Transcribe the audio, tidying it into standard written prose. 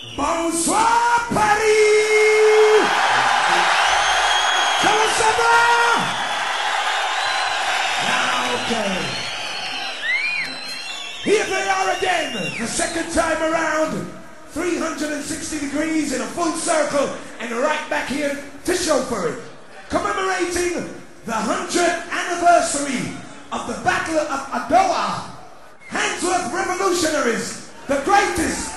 Bonsoir Paris! Comment ça va? Okay. Here they are again, the second time around. 360 degrees in a full circle and right back here to show for it. Commemorating the 100th anniversary of the Battle of Adwa. Handsworth Revolutionaries, the greatest